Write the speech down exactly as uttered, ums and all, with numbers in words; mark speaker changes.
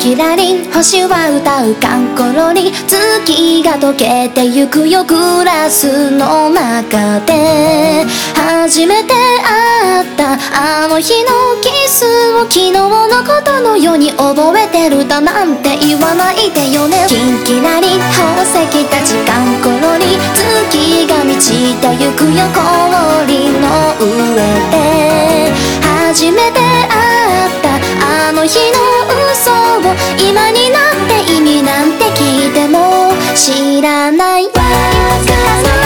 Speaker 1: キラリン星は歌うカンコロリン、月が溶けてゆくよグラスの中で初めて会ったあの日のキスを昨日のことのように覚えてるだなんて言わないでよね。キンキラリン宝石たちカンコロリン、月が満ちてゆくよ氷の上で初めて会ったあの日の嘘を今になって意味なんて聞いても知らないわからない